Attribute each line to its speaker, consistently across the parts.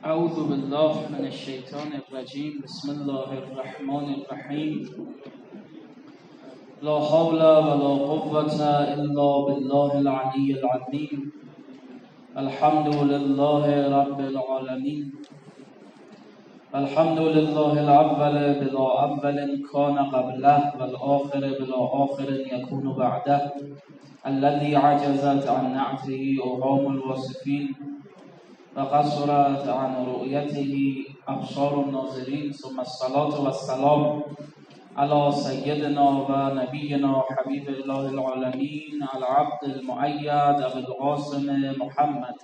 Speaker 1: اعوذ بالله من الشیطان الرجیم. بسم الله الرحمن الرحیم. لا حول ولا قوة الا بالله العلی العظیم. الحمد لله رب العالمین. الحمد لله الاول بلا اول كان قبله والآخر بلا آخر يكون بعده الذي عجزت عن نعته أوهام الواصفين وقصرت عن رؤيته أبصار الناظرين. ثم الصلاة والسلام على سيدنا ونبينا حبيب الله العالمين العبد المؤيد أبي القاسم محمد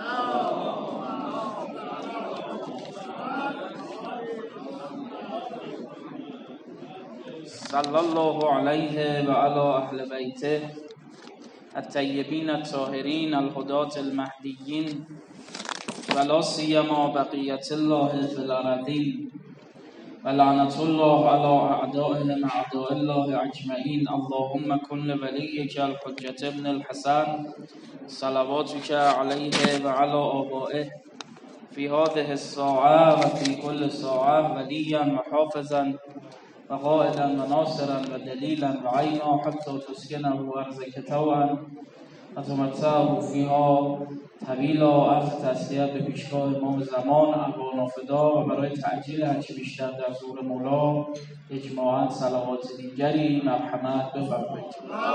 Speaker 1: صلى الله عليه وعلى أهل بيته الطيبين الطاهرين الهداة المهديين ولا سيما بقية الله في الأراضين ولعنة الله على أعدائهم أعداء الله أجمعين. اللهم كن لوليك الحجة ابن الحسن صلواتك عليه وعلى آبائه في هذه الساعة وفي كل ساعة وليا وحافظا وقائدا وناصرا ودليلا وعينا حتى تسكنه أرضك طوعا وتمتعه فيها طویلا. عرض تسلیت به پیشگاه امام زمان ارواح فدا و برای تعجیل هرچه بیشتر در ظهور مولا اجماعاً صلوات دیگری مرحمت بفرمایید.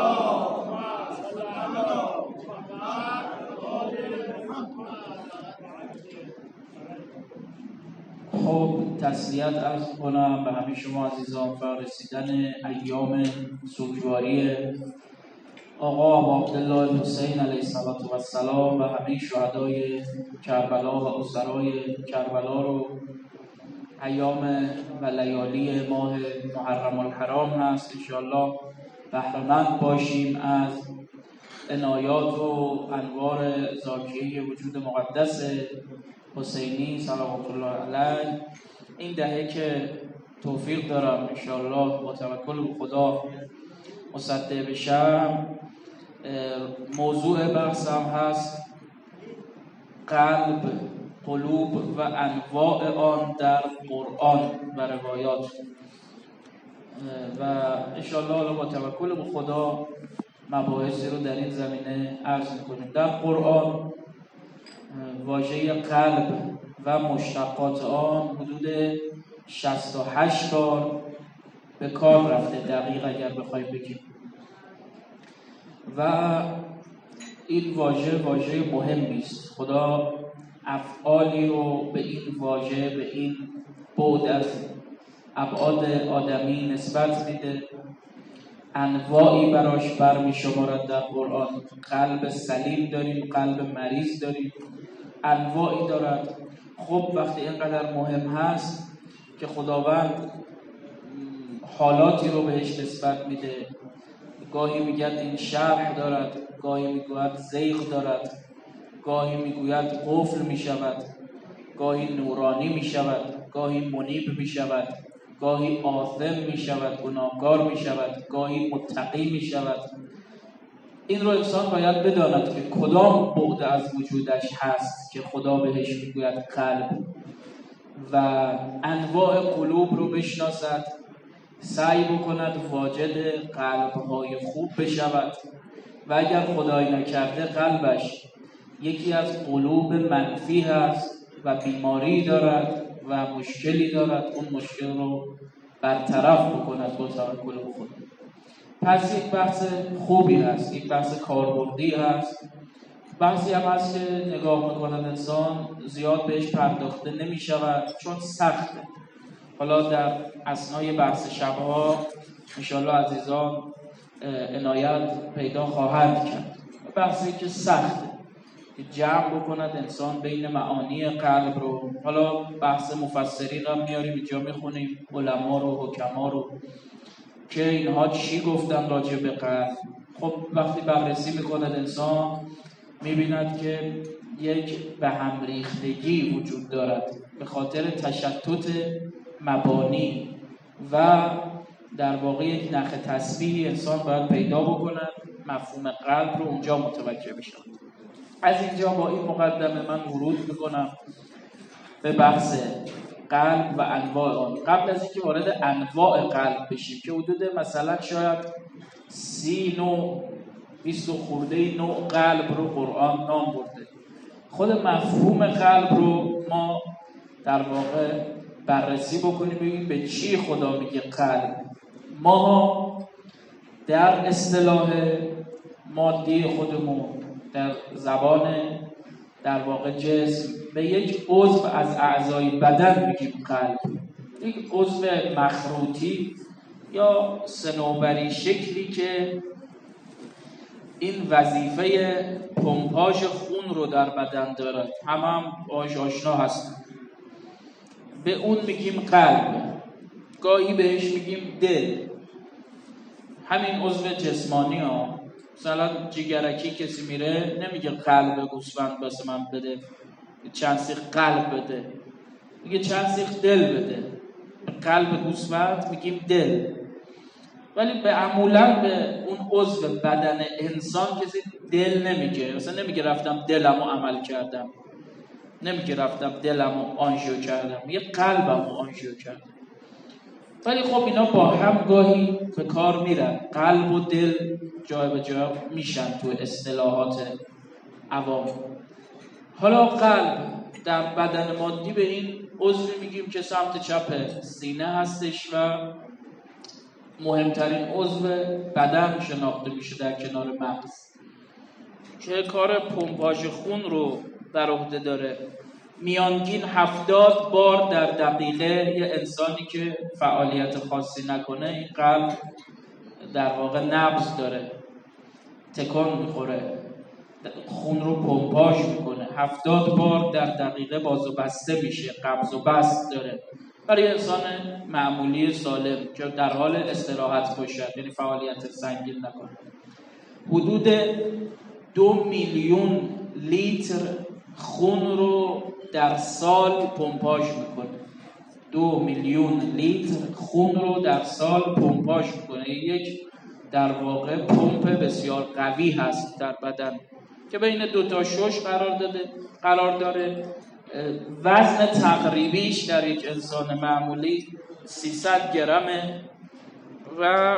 Speaker 1: خب تسلیت عرض کنم به همه شما عزیزان و رسیدن ایام سوگواری آقا عبدالله حسین علیه السلام و همه شهدای کربلا و اسرای کربلا رو ایام و لیالی ماه محرم الحرام هست. انشاءالله بهره‌مند باشیم از عنایات و انوار زاکیه وجود مقدس حسینی صلوات الله علیه. این دهه که توفیق دارم انشاءالله با توکل به خدا مصدق بشم، موضوع بحثم هست قلب، قلوب و انواع آن در قرآن و روایات و انشاءالله با توکل به خدا مباحثی رو در این زمینه عرض می‌کنیم. در قرآن واژه قلب و مشتقات آن حدود 68 بار به کار رفته، دقیق اگر بخوایم بگیم، و این واژه مهمی است. خدا افعالی رو به این واژه، به این بعد از ابعاد آدمی نسبت میده، انواعی براش برمی شمارد. در قرآن قلب سلیم داریم، قلب مریض داریم، انواعی دارد. خب وقتی اینقدر مهم هست که خداوند حالاتی رو بهش نسبت میده، گاهی میگوید این شرح دارد، گاهی میگوید زیغ دارد، گاهی میگوید قفل میشود، گاهی نورانی میشود، گاهی منیب میشود، گاهی آثم میشود، گناهکار میشود، گاهی متقی میشود. این رو انسان باید بداند که کدام بعد از وجودش هست که خدا بهش میگوید قلب، و انواع قلوب رو بشناسد، سعی بکند واجد قلب‌های خوب بشود، و اگر خدای نکرده قلبش یکی از قلوب منفی هست و بیماری دارد و مشکلی دارد، اون مشکل رو برطرف بکند با توکل به خدا. پس یک بحث خوبی هست، یک بحث کاربردی هست. بحثی هم هست که نگاه میکند انسان زیاد بهش پرداخته نمی شود چون سخته. حالا در اثنای بحث شبها انشاءالله عزیزان عنایت پیدا خواهد کرد. بحثی که سخته که جمع بکند انسان بین معانی قلب رو. حالا بحث مفسرین هم میاریم اینجا میخونیم، علما رو، حکما رو، که اینها چی گفتن راجع به قلب. خب وقتی بررسی میکند انسان میبیند که یک به هم ریختگی وجود دارد به خاطر تشتت مبانی و در واقع یک نخ تسبیحی انسان باید پیدا بکند مفهوم قلب رو اونجا متوجه بشن. از اینجا با این مقدمه من ورود میکنم به بحث قلب و انواع آن. قبل از اینکه وارد انواع قلب بشیم که حدود مثلا شاید 30 نوع 20 خورده نوع قلب رو قرآن نام برده، خود مفهوم قلب رو ما در واقع بررسی بکنیم ببینیم به چی خدا میگه قلب. ما در اصطلاح مادی خودمون در زبان در واقع جسم به یک عضو از اعضای بدن میگیم قلب، یک عضو مخروطی یا صنوبری شکلی که این وظیفه پمپاژ خون رو در بدن دارد، هم باهاش آشنا هستن. به اون میگیم قلب، گاهی بهش میگیم دل. همین عضو جسمانی ها، مثلا جگرکی کسی میره نمیگه قلب گوسفند واسه من بده، چند سیخ قلب بده، میگه چند سیخ دل بده. قلب گوسفند میگیم دل، ولی به معمولا به اون عضو بدن انسان کسی دل نمیگه. مثلا نمیگه رفتم دلمو عمل کردم، نمیگه رفتم دلمو آنژیو کردم، میگه قلبمو آنژیو کردم. ولی خب اینا با هم گاهی به کار میرن، قلب و دل جای به جای میشن تو اصطلاحات عوام. حالا قلب در بدن مادی به این عضو میگیم که سمت چپ سینه هستش و مهمترین عضو بدن شناخته میشه در کنار مغز، که کار پمپاژ خون رو در عهده داره. میانگین 70 بار در دقیقه یه انسانی که فعالیت خاصی نکنه این قلب در واقع نبض داره، تکان میخوره، خون رو پمپاژ میکنه. 70 بار در دقیقه باز و بسته میشه، قبض و بسط داره برای انسان معمولی سالم که در حال استراحت باشد، یعنی فعالیت سنگین نکنه. حدود 2 میلیون لیتر خون رو در سال پمپاژ میکنه. 2 میلیون لیتر خون رو در سال پمپاژ میکنه. یک در واقع پمپ بسیار قوی هست در بدن که بین 2 تا شش قرار داره. وزن تقریبیش در یک انسان معمولی 300 گرمه و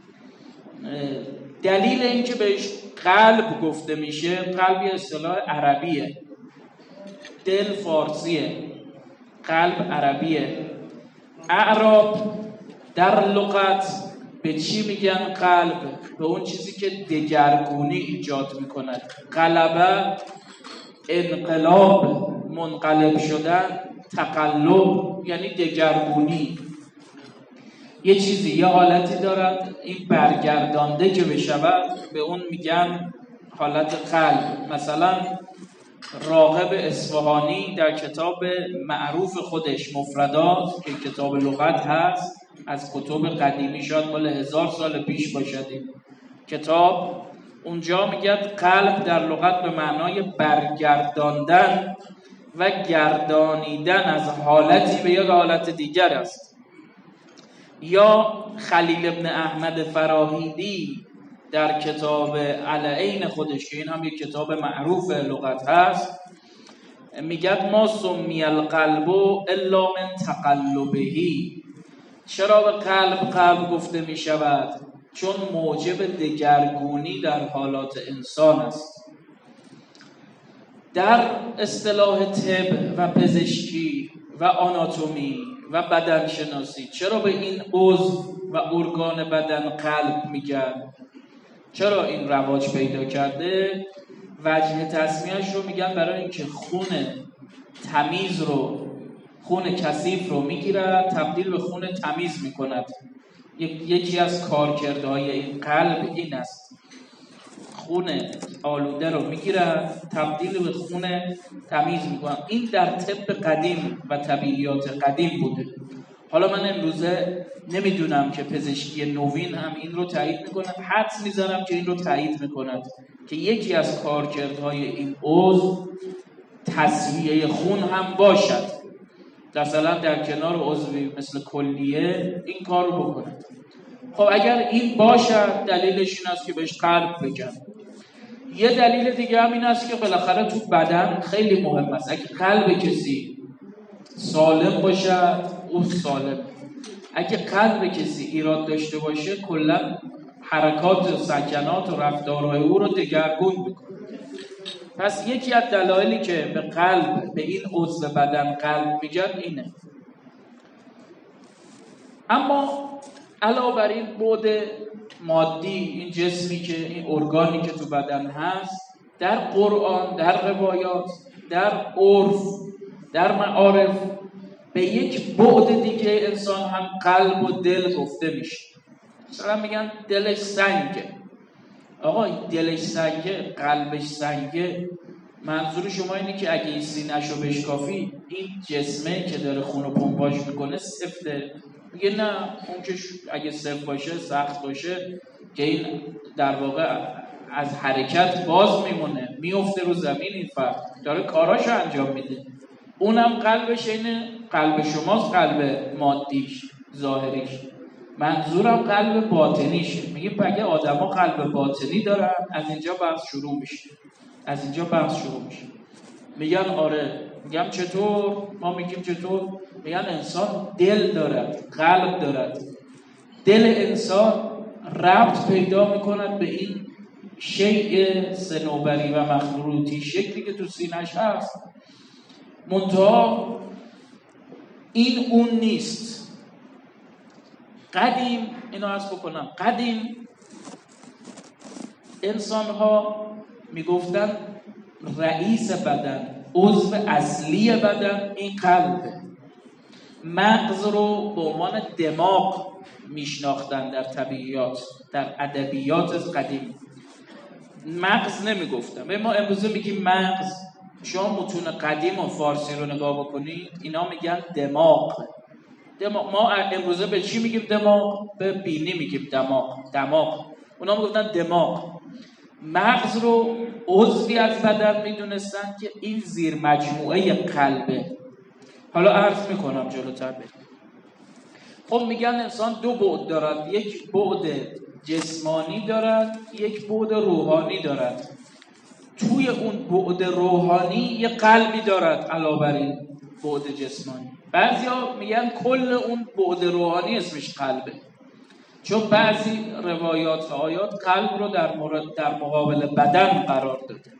Speaker 1: دلیل اینکه بهش قلب گفته میشه، قلب یه اصطلاح عربیه، دل فارسیه، قلب عربیه. اعراب در لغت به چی میگن قلب؟ به اون چیزی که دگرگونی ایجاد میکند. قلبه انقلاب، منقلب شدن، تقلب یعنی دگرگونی. یه چیزی یه حالتی دارد، این برگردانده که بشود به اون میگن حالت قلب. مثلا راغب اصفهانی در کتاب معروف خودش مفردات که کتاب لغت هست، از کتب قدیمی، شاید مال 1000 سال پیش باشد این کتاب، اونجا میگه قلب در لغت به معنای برگرداندن و گردانیدن از حالتی به یک حالت دیگر است. یا خلیل ابن احمد فراهیدی در کتاب العین خودش که این هم یک کتاب معروف لغت هست میگه ما سمی القلب الا من تقلبهی. چرا به قلب گفته می شود؟ چون موجب دگرگونی در حالات انسان است. در اصطلاح طب و پزشکی و آناتومی و بدنشناسی چرا به این عضو و ارگان بدن قلب میگن؟ چرا این رواج پیدا کرده؟ وجه تسمیهش رو میگن برای اینکه خون تمیز رو، خون کثیف رو میگیرد تبدیل به خون تمیز میکند. یکی از کارکردهای این قلب این است، خون آلوده رو میگیرد تبدیل به خون تمیز میکند. این در طب قدیم و طبیعیات قدیم بوده. حالا من امروزه نمیدونم که پزشکی نوین هم این رو تایید میکنه، حدس میزنم که این رو تایید میکند که یکی از کارکردهای این عضو تصفیه خون هم باشد. مثلا در کنار عضوی مثل کلیه این کار رو بکنند. خب اگر این باشد دلیلش این است که بهش قلب بگن. یه دلیل دیگه هم این است که بالاخره تو بدن خیلی مهم است. اگه قلب کسی سالم باشد او سالم. اگه قلب کسی ایراد داشته باشه کلا حرکات و سکنات و رفتارهای او رو دگرگون میکنه. پس یکی از دلایلی که به قلب، به این عضو بدن قلب میگن اینه. اما علاوه بر این بعد مادی، این جسمی که، این ارگانی که تو بدن هست، در قرآن، در روایات، در عرف، در معارف به یک بعد دیگه انسان هم قلب و دل گفته میشه. مثلا میگن دلش سنگه. آقا دلش سنگه، قلبش سنگه، منظور شما اینه که اگه این سینه‌شو بشکافی این جسمه که داره خون و پمپاژ میکنه سفته؟ میگه نه، اون که اگه سفت باشه، سخت باشه، که این در واقع از حرکت باز میمونه، میفته رو زمین، این فرد داره کاراشو انجام میده. اونم قلبش اینه، قلب شماست، قلب مادیش، ظاهریش. منظورم قلب باطنیشه. میگه اگه آدما قلب باطنی دارن، از اینجا بحث شروع میشه. میگن آره. میگم چطور؟ ما میگیم چطور؟ میگن انسان دل دارد، قلب دارد. دل انسان ربط پیدا میکند به این شیء صنوبری و مخروطی شکلی که تو سینه‌اش هست. منتها این اون نیست. قدیم، اینو عرض بکنم، قدیم انسان ها میگفتن رئیس بدن، عضو اصلی بدن این قلبه. مغز رو به عنوان دماغ میشناختن در طبیعیات، در ادبیات قدیم. مغز نمیگفتن. ما امروزه میگیم مغز. شما متون قدیم و فارسی رو نگاه بکنید، اینا میگن دماغ. ما امروزه به چی میگیم دماغ؟ به بینی میگیم دماغ. اونا میگفتن دماغ. مغز رو عضوی از بدن میدونستن که این زیر مجموعه قلبه. حالا عرض میکنم جلوتر بریم. خب میگن انسان دو بعد دارد، یک بعد جسمانی دارد، یک بعد روحانی دارد. توی اون بعد روحانی یه قلبی دارد علاوه بر این بعد جسمانی. بعضیا میگن کل اون بعد روحانی اسمش قلبه، چون بعضی روایات و آیات قلب رو در مقابل بدن قرار داده.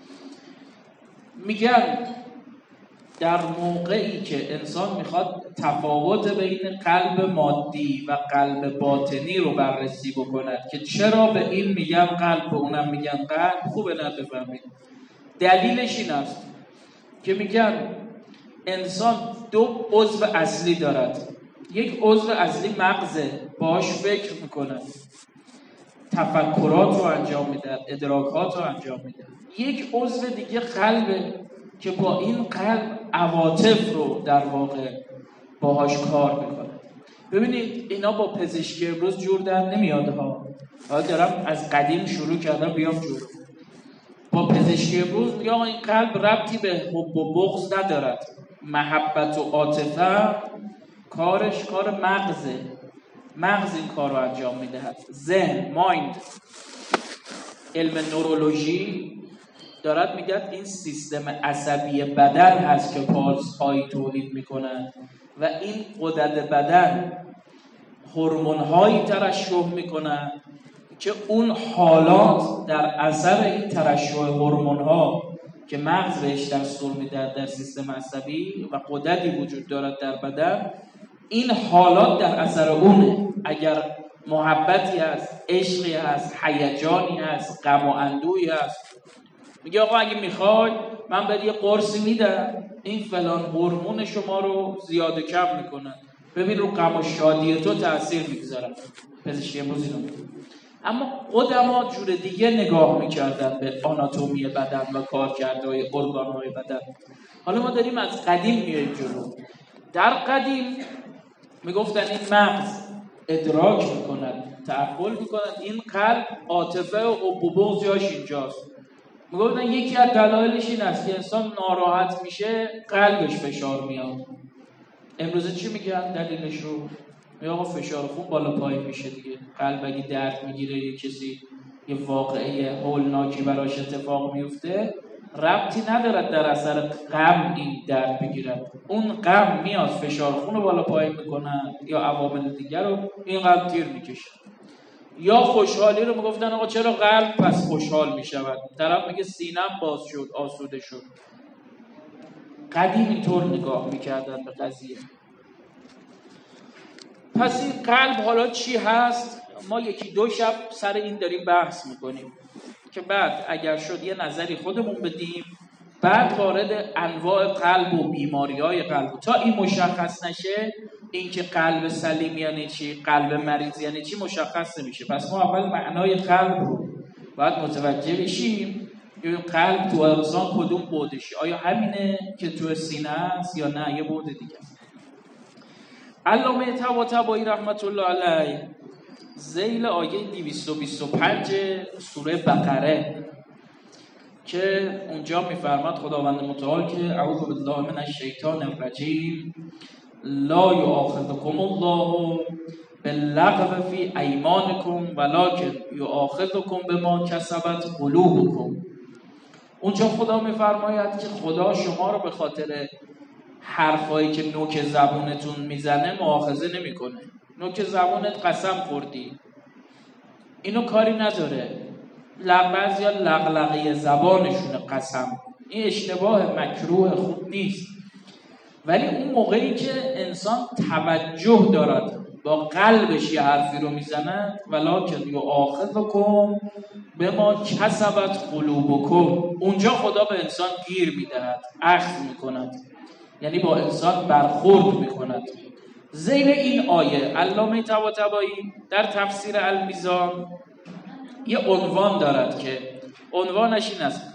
Speaker 1: میگن در موقعی که انسان میخواد تفاوت بین قلب مادی و قلب باطنی رو بررسی بکند که چرا به این میگن قلب و اونم میگن قلب، خوبه نفهمید. دلیلش این است که میگن انسان دو عضو اصلی دارد. یک عضو اصلی مغزه، باهاش فکر میکنه، تفکرات رو انجام میده، ادراکات رو انجام میده. یک عضو دیگه قلبه که با این قلب عواطف رو در واقع باهاش کار میکنه. ببینید اینا با پزشکی امروز جور در نمیاد ها. حالا دارم از قدیم شروع کردم بیام جور. با پزشکی امروز میگه آقا این قلب ربطی به حب و بغض ندارد. محبت و عاطفه کارش کار مغزه. مغز این کار رو انجام میدهد. ذهن، مایند، علم نورولوژی دارد میگه این سیستم عصبی بدن هست که پالس هایی تولید میکنن و این غدد بدن هورمون هایی ترشح میکنن که اون حالات در اثر این ترشح هورمون ها که مغز بهش دستور میده در سیستم عصبی و غددی وجود دارد در بدن، این حالات در اثر اونه. اگر محبتی هست، عشقی هست، هیجانی هست، غم و اندوهی هست، میگه آقا اگه میخوای من بهت یه قرصی میدم این فلان هورمون شما رو زیاد و کم میکنه، ببین رو غم و شادی تو تاثیر میگذاره. پزشکی امروز اینو میگه. اما قدما جور دیگه نگاه میکردن به آناتومی بدن و کارکردهای ارگانهای بدن. حالا ما داریم از قدیم میاییم جلو. در قدیم میگفتن این مغز ادراک میکند، تعقل میکند، این قلب عاطفه و حب و بغض جاش اینجاست. میگفتن یکی از دلایلش این است که انسان ناراحت میشه قلبش فشار میاد. امروزه چی میگن دلیلش رو؟ میگه آقا فشار خون بالا پای میشه دیگه. قلب اگه درد میگیره، یه کسی یه واقعه هولناکی براش اتفاق میفته، ربطی ندارد در اثر غم این درد بگیرد. اون غم میاد فشار خون رو بالا پایین میکنه یا عوامل دیگر رو اینقدر تیر میکشه. یا خوشحالی رو میگفتن آقا چرا قلب پس خوشحال میشود، طرف میگه سینم باز شد آسوده شد. قدیم اینطور نگاه میکردن به قضیه. پس این قلب حالا چی هست؟ ما یکی دو شب سر این داریم بحث میکنیم که بعد اگر شد یه نظری خودمون بدیم، بعد وارد انواع قلب و بیماری‌های قلب تا این مشخص نشه این که قلب سلیم یعنی چی، قلب مریض یعنی چی مشخص نمیشه. پس ما اول معنای قلب رو باید متوجه بشیم. قلب تو اغزان کدوم بودشه؟ آیا همینه که تو سینه است یا نه یه بود دیگه؟ علامه طباطبایی رحمت الله علیه ذیل آیه 225 سوره بقره که اونجا میفرماد خداوند متعال که اعوذ بالله من الشیطان الرجیم لا یؤاخذکم الله باللغو فی ایمانکم ولکن یؤاخذکم بما کسبت قلوبکم. اونجا خدا میفرماید که خدا شما رو به خاطر حرفایی که نوک زبونتون میزنه مؤاخذه نمیکنه. نوک زبونت قسم خوردی، اینو کاری نداره. بعضیا لغلقه زبانشونه قسم، این اشتباه مکروه خوب نیست. ولی اون موقعی که انسان توجه دارد با قلبش یه حرفی رو میزنه ولکن یؤاخذکم بما کسبت قلوبکم، اونجا خدا به انسان گیر میدهد، اخذ میکند، یعنی با انسان برخورد میکند. ذیل این آیه علامه طباطبایی در تفسیر المیزان یه عنوان دارد که عنوانش این است: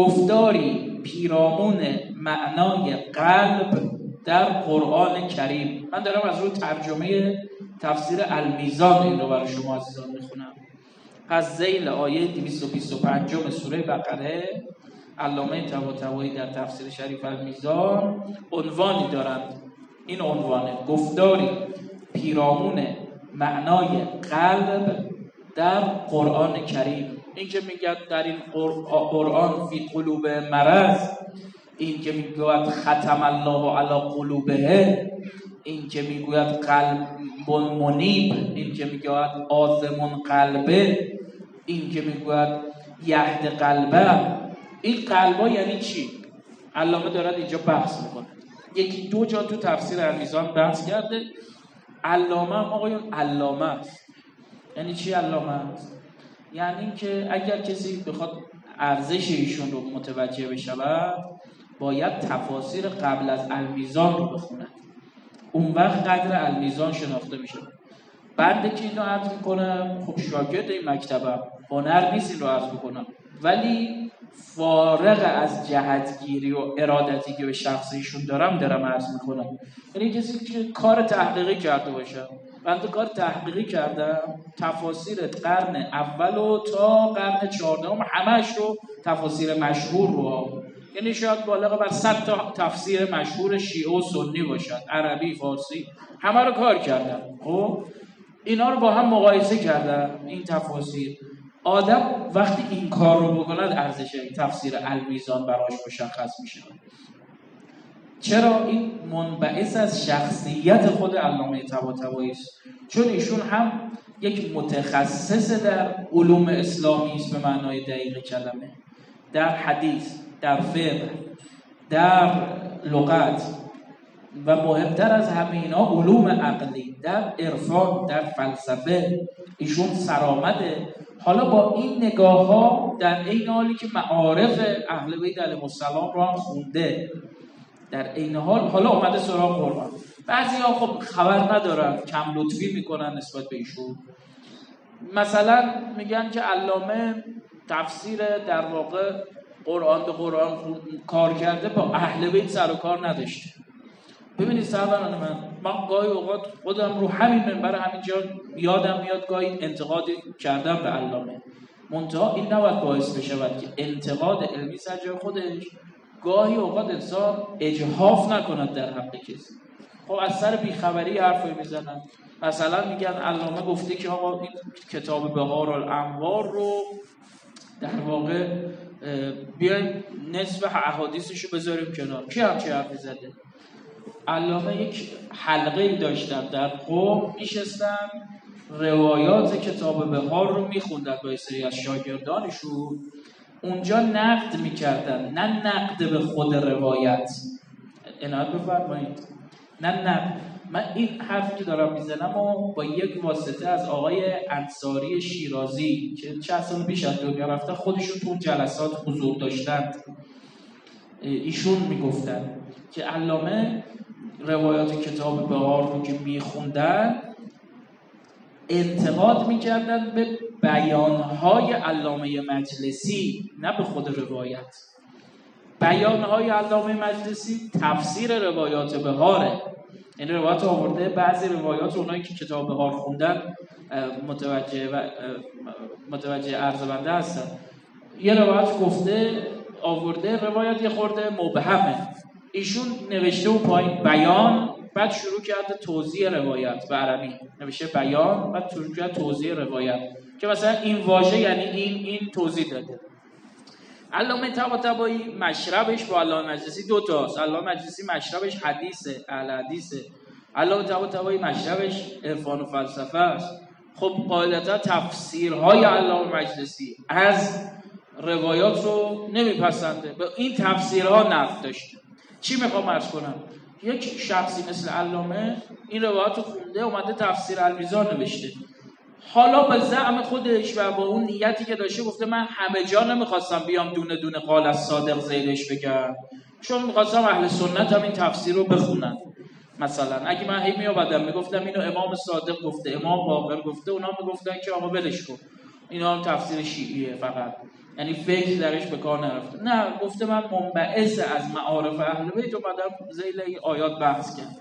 Speaker 1: گفتاری پیرامون معنای قلب در قرآن کریم. من دارم از روی ترجمه تفسیر المیزان این رو برای شما عزیزان میخونم. پس ذیل آیه 225 سوره بقره علامه طباطبایی در تفسیر شریف المیزان عنوانی دارند. این عنوانه: گفتاری پیرامون معنای قلب در قرآن کریم. این که میگه در این قرآن فی قلوب مرض، این که میگوید ختم الله علی قلوبه، این که میگوید قلب منیب، این که میگوید آزمون قلبه، این که میگوید یهد قلبه. این قلبا یعنی چی؟ علامه دارد اینجا بحث میکنه. یکی دو جا تو تفسیر المیزان بحث کرده. علامه هم آقایون علامه است. یعنی چی علامه است؟ یعنی این که اگر کسی بخواد ارزش ایشون رو متوجه بشود باید تفاسیر قبل از المیزان رو بخونه، اون وقت قدر المیزان شناخته میشه. بنده که اینو عرض میکنم خب شاگرد این مکتبم، هنر نیست این رو عرض میکنم، ولی فارغ از جهتگیری و ارادتی که به شخصیشون دارم عرض میکنم. یعنی کسی که کار تحقیقی کرده باشه، بنده کار تحقیقی کردم، تفاسیر قرن اول و تا قرن 14 همش رو تفاسیر مشهور رو، یعنی شاید بالغ بر 100 تا تفسیر مشهور شیعه و سنی باشد، عربی فارسی، همه رو کار کردم. خب اینا رو با هم مقایسه کردم. این تفاسیر آدم وقتی این کار رو بکند ارزش تفسیر المیزان براش مشخص میشه. چرا؟ این منبعث از شخصیت خود علامه طباطبایی است، چون ایشون هم یک متخصص در علوم اسلامی است به معنای دقیق کلمه، در حدیث، در فقه، در لغت و مهمتر از همه اینا علوم عقلی، در عرفان، در فلسفه ایشون سرآمده. حالا با این نگاه ها در این حالی که معارف اهل بیت علیهم السلام رو هم خونده، در این حال حالا اومده سراغ قرآن. بعضی‌ها خب خبر ندارن، کم لطفی میکنن نسبت به ایشون. مثلا میگن که علامه تفسیر در واقع قرآن به قرآن کار کرده، با اهل بیت سر و کار نداشته. ببینید سروران من گاهی اوقات خودم رو همین منبر همینجا یادم میاد گاهی انتقادی کردم به علامه، منتها این نباید باعث بشود که انتقاد علمی سر جای خودش گاهی اوقات انسان اجحاف نکند در حق کسی. خب از سر بیخبری حرفی میزنن. مثلا میگن علامه گفته که آقا این کتاب بهار الانوار رو در واقع بیایم نصف احادیثشو بذاریم کنار. کی همچه حرفی زده؟ علامه یک حلقه‌ای داشتن در قم، میشستن روایات کتاب بهار رو میخوندن با سری از شاگردانشون، اونجا نقد میکردن، نه نقد به خود روایت. عنایت بفرمایید. نه من این حرفی که دارم میزنم و با یک واسطه از آقای انصاری شیرازی که چند سال پیش از دنیا رفتن، خودشون تو جلسات حضور داشتند، ایشون میگفتن که علامه روایات کتاب بهار رو که میخوندن انتقاد میکردن به بیانهای علامه مجلسی، نه به خود روایت. بیانهای علامه مجلسی تفسیر روایات بهاره، این روایات آورده، بعضی روایات اونایی که کتاب بهار خوندن متوجه عرض بنده هستن. یه روایت گفته آورده، روایت یه خورده مبهمه، ایشون نوشته و پایین بیان، بعد شروع کرده توضیح روایت به عربی، نوشته بیان بعد شروع کرده توضیح روایت که مثلا این واژه یعنی این توضیح داده. علامه طباطبایی مشربش با علامه مجلسی دو تاست. علامه مجلسی مشربش حدیثه، اهل حدیثه. علامه طباطبایی مشربش عرفان و فلسفه است. خب قاعدتا تفسیرهای علامه مجلسی از روایات رو نمیپسنده، به این تفسیرها نقد داشته. چی میخوام عرض کنم؟ یک شخصی مثل علامه این روایات رو خونده، اومده تفسیر المیزان نوشته، حالا به زعم خودش و با اون نیتی که داشته گفته من همه جا نمیخواستم بیام دونه دونه قال از صادق زیدش بگم، چون میخواستم اهل سنت هم این تفسیر رو بخونن. مثلا اگه من هی میابدم میگفتم اینو امام صادق گفته، امام باقر گفته، اونا میگفتن که آقا ولش کن، اینا هم تفسیر شیعیه فقط، یعنی فکر درش به کار نرفته. نه، گفته من منبعث از معارف اهل بیت اومدم ذیل این آیات بحث کردم.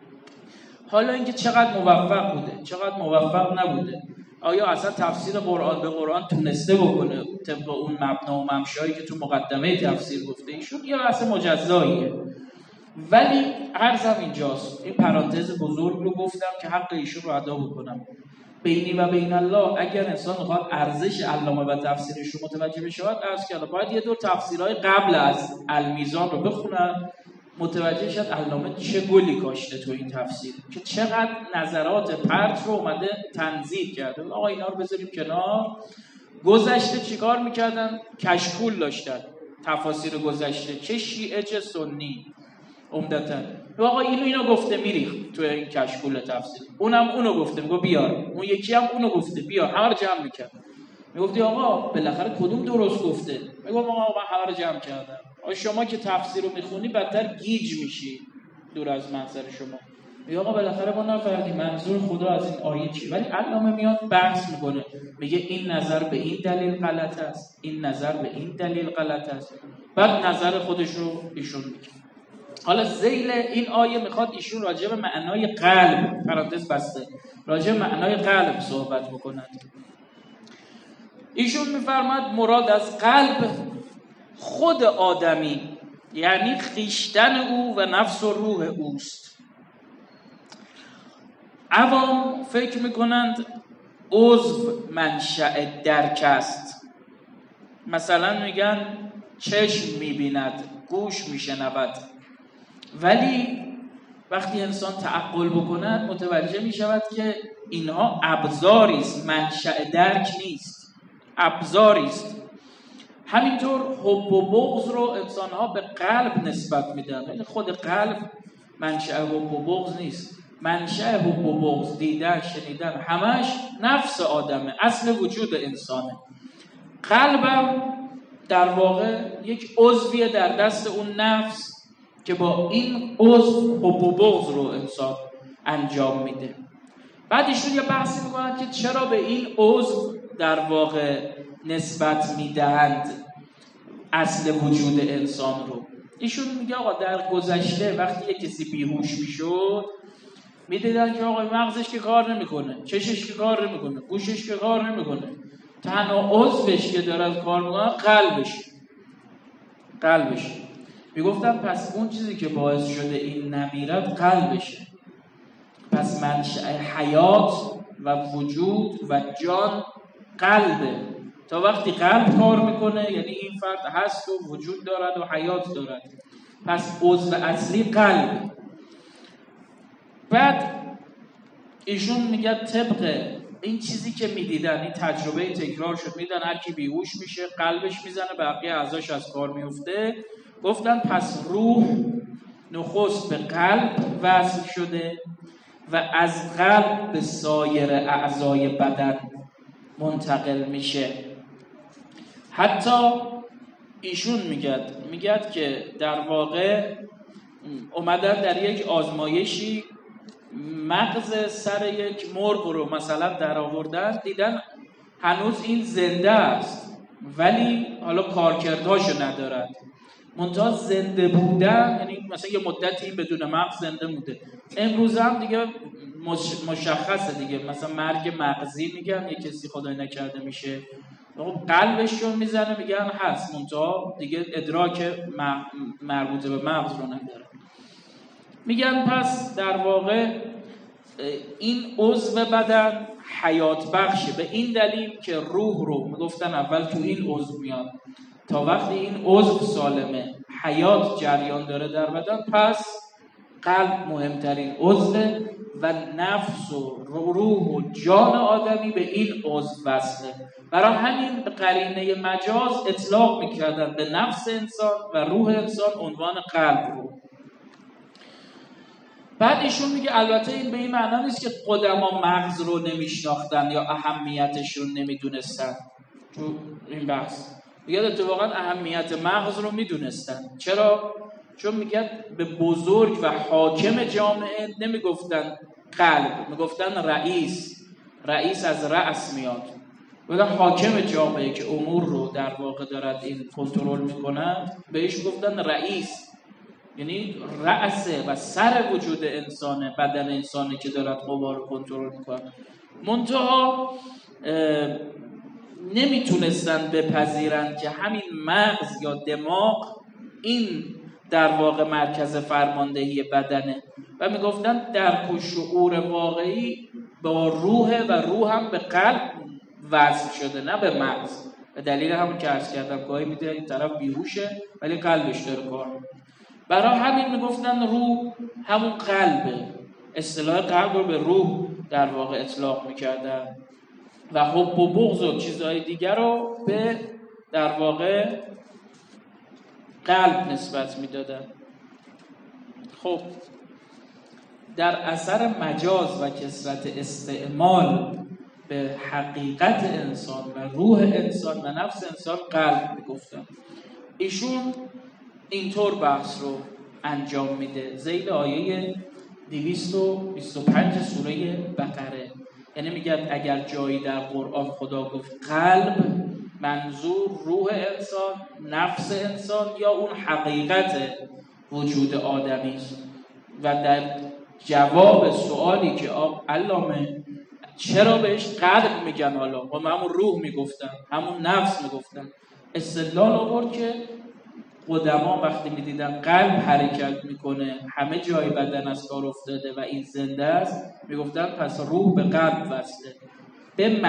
Speaker 1: حالا اینکه چقدر موفق بوده چقدر موفق نبوده، آیا اصلا تفسیر قرآن به قرآن تونسته بکنه طبق اون مبنا و ممشایی که تو مقدمه تفسیر گفته ایشون، یه بحث مجزاییه. ولی عرضم اینجاست، این پرانتز بزرگ رو گفتم که حق ایشون رو ادا بکنم. بینی و بین الله، اگر انسان میخواد ارزش علامه و تفسیرش رو متوجه بشه، عرض کردم باید یه دور تفسیرهای قبل از المیزان رو بخونن، متوجه شد علامه چه گلی کاشته تو این تفسیر، که چقدر نظرات پرت رو اومده تنظیر کرده. آقا اینا رو بذاریم کنار. گذشته چیکار میکردن؟ کشکول داشتن تفاسیر گذشته، چه شیعه چه سنی عمدتاً. آقا اینو گفته میریخت تو این کشکول تفسیر، اونم اونو گفته میگه بیار، اون یکی هم اونو گفته بیار، همه رو جمع میکرد. میگفتی آقا بالاخره کدوم درست گفته؟ میگم آقا من همه رو جمع کردم. شما که تفسیر رو میخونی بدتر گیج میشی دور از منظر شما. میگه آقا بالاخره ما نفهمیدیم منظور خدا از این آیه چی، ولی علامه میاد بحث میکنه، میگه این نظر به این دلیل غلط است، این نظر به این دلیل غلط است، بعد نظر خودش رو ایشون میگه. حالا ذیل این آیه میخواد ایشون راجع به معنای قلب، پرانتز بسته، راجع به معنای قلب صحبت بکنند. ایشون میفرماد مراد از قلب خود آدمی، یعنی خویشتن او و نفس و روح اوست. عوام فکر میکنند عضو منشأ درک است. مثلا میگن چشم میبیند، گوش میشنود، ولی وقتی انسان تعقل بکند متوجه میشود که اینها ابزاری است، منشأ درک نیست، ابزاری است. همینطور حب و بغض رو انسان‌ها به قلب نسبت میدن، ولی خود قلب منشأ حب و بغض نیست. منشأ حب و بغض، دیدن، شنیدن، همش نفس آدمه، اصل وجود انسانه. قلبم در واقع یک عضویه در دست اون نفس که با این عضو حب و بغض رو انسان انجام میده. بعد ایشون یه بحثی میکنن که چرا به این عضو در واقع نسبت میدهند اصل وجود انسان رو. ایشون میگه آقا در گذشته وقتی یه کسی بیهوش میشد میدیدن که آقا مغزش که کار نمیکنه، چشش که کار نمیکنه، گوشش که کار نمیکنه، تنها عضوش که داره کار میکنه قلبش. میگفتم پس اون چیزی که باعث شده این نمیرد قلبشه، پس منشأ حیات و وجود و جان قلبه. تا وقتی قلب کار میکنه یعنی این فرد هست و وجود دارد و حیات دارد. پس عضو اصلی قلب. بعد ایشون میگه طبق این چیزی که میدیدن، این تجربه تکرار شد، میدن هر کی بیهوش میشه قلبش میزنه بقیه اعضاش از کار میفته. گفتن پس روح نخست به قلب وصل شده و از قلب به سایر اعضای بدن منتقل میشه. حتی ایشون میگد که در واقع اومدن در یک آزمایشی مغز سر یک مرغ رو مثلا در آوردن، دیدن هنوز این زنده است ولی حالا کارکردهاشو ندارد. منتها زنده بودن یعنی مثلا یه مدتی بدون مغز زنده مونده. امروز هم دیگه مشخصه دیگه، مثلا مرگ مغزی میگن، یه کسی خدای نکرده میشه قلبش رو میزنه میگن هست، منتها دیگه ادراک مربوط به مغز رو نداره. میگن پس در واقع این عضو بدن حیات بخشه، به این دلیل که روح رو میگفتن اول تو این عضو میاد، تا وقتی این عضو سالمه حیات جریان داره در بدن، پس قلب مهمترین عضو و نفس و روح و جان آدمی به این عضو وصله. برای همین به قرینه مجاز اطلاق میکردن به نفس انسان و روح انسان عنوان قلب رو. بعد ایشون میگه البته این به این معنا نیست که قدما مغز رو نمیشناختن یا اهمیتش رو نمیدونستن. تو این بحث میگه اتفاقا اهمیت مغز رو میدونستن. چرا؟ چون میگه به بزرگ و حاکم جامعه نمیگفتن قلب، میگفتن رئیس از رأس میاد. و حاکم جامعه که امور رو در واقع دارد این کنترل میکنه بهش گفتن رئیس، یعنی رأس و سر وجود انسانه، بدن انسانی که دارد قوا رو کنترل میکنه. منتها نمیتونستن بپذیرن که همین مغز یا دماغ این در واقع مرکز فرماندهی بدنه و میگفتن درک و شعور واقعی با روحه و روح هم به قلب وصل شده نه به مغز. به دلیل همون که عرض کردم گاهی میده این طرف بیهوشه ولی قلبش داره کار میکنه. برای همین میگفتن روح همون قلبه، اصطلاح قلب رو به روح در واقع اطلاق میکردن و حب و بغض و چیزهای دیگر رو به در واقع قلب نسبت میدادن. خب در اثر مجاز و کثرت استعمال به حقیقت انسان و روح انسان و نفس انسان قلب میگفتن. ایشون اینطور بحث رو انجام میده ذیل آیه 225 سوره بقره. یعنی میگه اگر جایی در قرآن خدا گفت قلب، منظور روح انسان، نفس انسان یا اون حقیقت وجود آدمی است. و در جواب سوالی که علامه چرا بهش قلب میگن، حالا و همون روح میگفتن همون نفس میگفتن، استدلال آورد که قدما وقتی میدیدن قلب حرکت میکنه همه جای بدن از کار افتاده و این زنده است، میگفتن پس روح به قلب وصله. به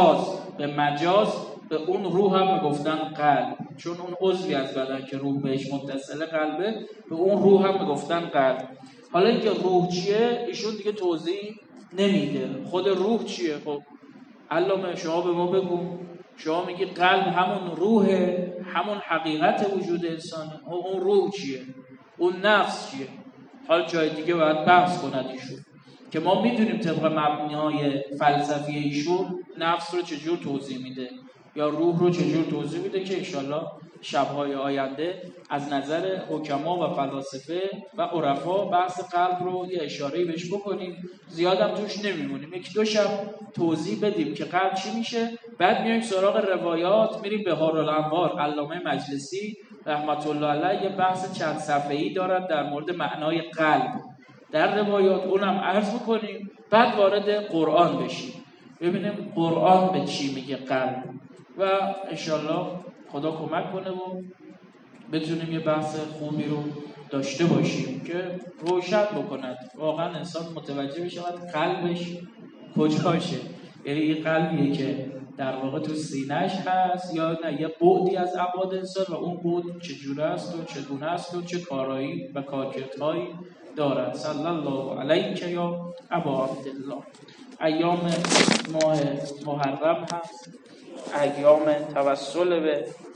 Speaker 1: مجاز به اون روح هم میگفتن قلب، چون اون عضوی از بدن که روح بهش متصل قلبه، به اون روح هم میگفتن قلب. حالا اینکه روح چیه ایشون دیگه توضیح نمیده. خود روح چیه؟ خب علامه شما به ما بگو. شما میگی قلب همون روحه، همون حقیقت وجود انسانه. اون روح چیه؟ اون نفس چیه؟ حال جای دیگه باید بحث کند ایشون که ما میدونیم طبق مبنی‌های فلسفی ایشون نفس رو چجور توضیح میده یا روح رو چجور توضیح میده که انشالله شب‌های آینده از نظر حکما و فلاسفه و عرفا بحث قلب رو یه اشاره‌ای بهش بکنیم. زیادم توش نمیمونیم، یک دو شب توضیح بدیم که قلب چی میشه، بعد میایم سراغ روایات. میریم به بهارالانوار علامه مجلسی رحمت الله علیه یه بحث چند صفحه‌ای دارد در مورد معنای قلب در روایات، اونم عرض میکنیم، بعد وارد قرآن بشیم ببینیم قرآن به چی میگه قلب و انشالله خدا کمک کنه و بتونیم یه بحث خوبی رو داشته باشیم که روشن بکند واقعا انسان متوجه بشه قلبش کجاشه. یعنی این قلبیه که در واقع تو سینه‌اش هست یا نه یه بعدی از ابعاد انسان و اون بعد چجوره است و چگونه است و چه کارایی و کاریت‌هایی دارد. صلی الله علیک یا ابا عبدالله. ایام ماه محرم هست، ایام توسل به